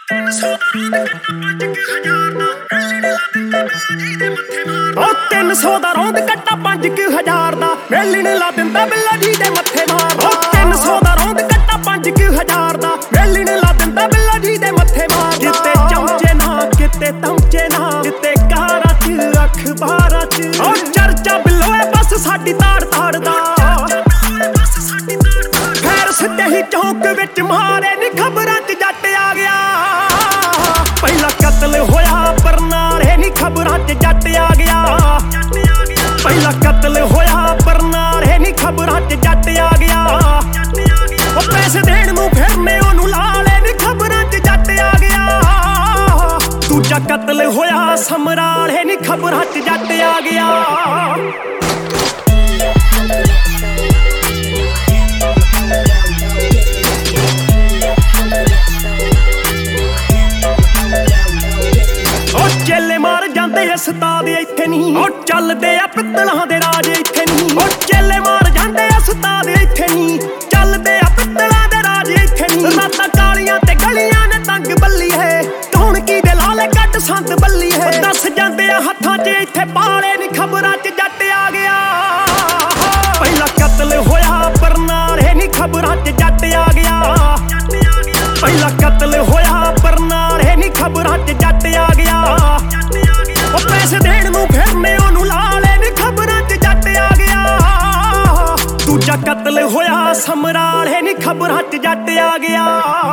300 ਦਾ ਰੌਂਦ ਕੱਟਾ 5000 ਦਾ ਵੇਲਣ ਲਾ ਦਿੰਦਾ ਬਿੱਲਾ ਜੀ ਦੇ ਮੱਥੇ ਮਾਰ। 300 ਦਾ ਰੌਂਦ ਕੱਟਾ 5000 ਦਾ ਵੇਲਣ ਲਾ ਦਿੰਦਾ ਬਿੱਲਾ ਜੀ ਦੇ ਮੱਥੇ ਮਾਰ। ਕਿਤੇ ਚਮਚੇ ਨਾ ਕਿਤੇ ਤਮਚੇ ਨਾ ਕਿਤੇ ਕਾਰਾਂ ਚ ਅਖਬਾਰਾਂ ਚ ਉਹ ਚਰਚਾ ਬਿੱਲੋਏ ਬਸ ਸਾਡੀ ਤਾੜ ਤਾੜ ਦਾ। ਖੈਰ ਸਿੱਧੇ ਹੀ ਚੌਂਕ ਵਿੱਚ ਮਾਰੇ ਨੀ ਖਬਰਾਂ ਚ ਜੱਟ ਆ ਗਿਆ। ਪਹਿਲਾ ਕਤਲ ਹੋਇਆ ਬਰਨਾਲੇ ਨੀ ਖਬਰਾਂ ਚ ਜੱਟ ਆ ਗਿਆ। ਪਹਿਲਾ ਕਤਲ ਹੋਇਆ ਬਰਨਾਲੇ ਨੀ ਖਬਰਾਂ ਚ ਜੱਟ ਆ ਗਿਆ। ਉਹ ਪੈਸੇ ਦੇਣ ਨੂੰ ਫਿਰਨੇ ਉਹਨੂੰ ਲਾਲੇ ਨੀ ਖਬਰਾਂ ਚ ਜੱਟ ਆ ਗਿਆ। ਦੂਜਾ ਕਤਲ ਹੋਇਆ ਸਮਰਾਲੇ ਨੀ ਖਬਰਾਂ ਚ ਜੱਟ ਆ ਗਿਆ। ਚੇਲੇ ਮਾਰ ਜਾਂਦੇ ਉਸਤਾਦ ਇੱਥੇ ਨਹੀਂ ਉਹ ਚੱਲਦੇ ਆ ਪਿੱਤਲਾਂ ਦੇ ਰਾਜ ਇੱਥੇ ਨਹੀਂ। ਉਹ ਚੇਲੇ ਮਾਰ ਜਾਂਦੇ ਉਸਤਾਦ ਇੱਥੇ ਨਹੀਂ ਚੱਲਦੇ ਆ ਪਿੱਤਲਾਂ ਦੇ ਰਾਜ ਇੱਥੇ ਨਹੀਂ। ਰਾਤਾਂ ਕਾਲੀਆਂ ਤੇ ਗਲੀਆਂ ਨੇ ਤੰਗ ਬੱਲੀ ਹੈ ਧੌਣਕੀ ਦੇ ਲਾਲੇ ਕੱਢ ਸੰਤ ਬੱਲੀ ਹੈ। ਦੱਸ ਜਾਂਦੇ ਆ ਹੱਥਾਂ 'ਚ ਇੱਥੇ ਪਾਲੇ ਨੀ ਖਬਰਾਂ 'ਚ ਜੱਟ ਆ ਗਿਆ। ਪਹਿਲਾ ਕਤਲ ਹੋਇਆ ਬਰਨਾਲੇ ਨੀ ਖਬਰਾਂ 'ਚ ਜੱਟ ਆ ਗਿਆ। ਪਹਿਲਾ ਕਤਲ ਹੋਇਆ ਬਰਨਾਲੇ ਨੀ ਖਬਰਾਂ 'ਚ ਜੱਟ ਆ ਗਿਆ। ਉਹ ਪੈਸੇ ਦੇਣ ਨੂੰ ਫਿਰਨੇ ਉਹਨੂੰ ਲਾਲੇ ਨੀ ਖਬਰਾਂ 'ਚ ਜੱਟ ਆ ਗਿਆ। ਦੂਜਾ ਕਤਲ ਹੋਇਆ ਸਮਰਾਲੇ ਨੀ ਖਬਰਾਂ 'ਚ ਜੱਟ ਆ ਗਿਆ।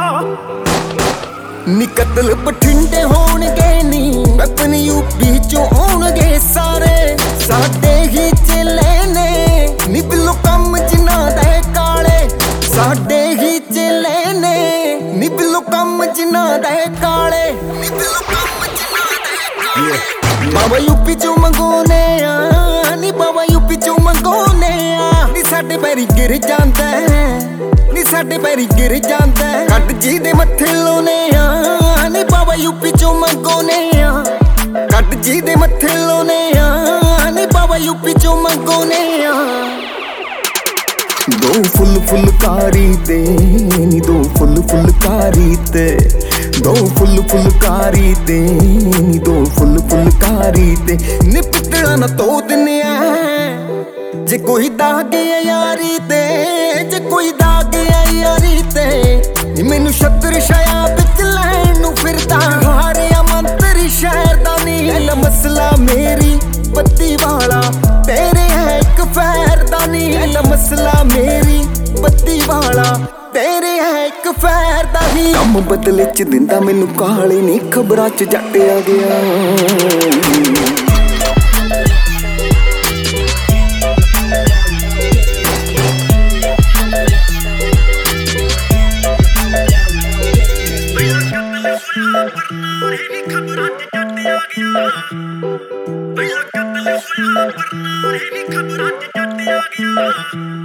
ਨੀ ਕਤਲ ਬਠਿੰਡੇ ਹੋਣਗੇ ਨੀ ਵੈਪਨ ਯੂਪੀ ਚੋਂ ਆਉਣਗੇ ਸਾਰੇ ਸਾਡੇ ਹੀ ਚੇਲੇ ਨੇ ਨੀ ਬਿੱਲੋ ਕੰਮ ਜਿਨ੍ਹਾਂ ਦੇ ਕਾਲੇ। ਸਾਡੇ ਹੀ ਚੇਲੇ ਨੇ ਨੀ ਬਿੱਲੋ ਕੰਮ ਜਿਨ੍ਹਾਂ ਦੇ ਕਾਲੇ। ਨੀ ਬਿੱਲੋ ਕੰਮ ਜਿਨ੍ਹਾਂ ਦੇ ਕਾਲੇ। ਬਾਬਾ ਯੂਪੀ ਚੋਂ ਮੰਗੋਨੇ ਆ ਨੀ ਬਾਬਾ ਯੂਪੀ ਚੋਂ ਮੰਗੋਨੇ ਆ। ਨੀ ਸਾਡੇ ਪੈਰੀ ਗਿਰ ਜਾਂਦਾ ਨੀ ਸਾਡੇ ਪੈਰੀ ਗਿਰ ਜਾਂਦਾ। ਕੱਟ ਜੀ ਦੇ ਮੱਥੇ ਲਾਉਨੇ ਆ ਨੀ ਬਾਬਾ ਯੂਪੀ ਚੋਂ ਮੰਗੋਨੇ ਆ। ਕੱਟ ਜੀ ਦੇ ਮੱਥੇ ਲਾਉਨੇ ਆ ਨੀ ਬਾਬਾ ਯੂਪੀ ਚੋਂ ਮੰਗੋਨੇ ਆ। ਦੋ ਫੁੱਲ ਫੁਲਕਾਰੀ ਤੇ ਨੀ ਦੋ ਫੁੱਲ ਫੁਲਕਾਰੀ ਤੇ ਦੋ ਫੁੱਲ ਫੁਲਕਾਰੀ ਤੇ ਨੀ ਦੋ ਫੁੱਲ ਫੁਲਕਾਰੀ ਤੇ ਨੀ ਪਿੱਤਲਾਂ ਨਾ ਧੋ ਦਿੰਨੇ ਆ। ਜੇ ਕੋਈ ਦਾਗ ਆ ਯਾਰੀ ਤੇ ਜੇ ਕੋਈ ਦਾਗ ਆ ਯਾਰੀ ਤੇ ਨੀ ਮੈਨੂੰ ਛੱਤਰ ਛਾਇਆ ਵਿੱਚ ਲੈਣ ਨੂੰ ਫਿਰਦਾ। ਹਾਰਿਆ ਮੰਤਰੀ ਸ਼ਹਿਰ ਦਾ ਨੀ ਲੈ ਮਸਲਾ ਮੇਰੀ ਬੱਤੀ ਵਾਲਾ ਤੇਰੇ ਹੈ ਇੱਕ ਫੈਰ ਦਾ ਨੀ ਲੈ ਮਸਲਾ ਮੇਰੀ ਬੱਤੀ ਵਾਲਾ ਤੇਰੇ ਹੈ ਇੱਕ ਫੈਰ ਦਾ ਨੀ। ਕੰਮ ਬਦਲੇ ਚ ਦਿੰਦਾ ਮੈਨੂੰ ਕਾਲੇ ਨੀ ਖਬਰਾਂ ਚ ਜੱਟ ਆ ਗਿਆ। ਬਰਨਾਲੇ ਨੀ ਖਬਰਾਂ 'ਚ ਜੱਟ ਆ ਗਿਆ। ਪਹਿਲਾ ਕਤਲ ਹੋਇਆ ਬਰਨਾਲੇ ਨੀ ਖਬਰਾਂ 'ਚ ਜੱਟ ਆ ਗਿਆ।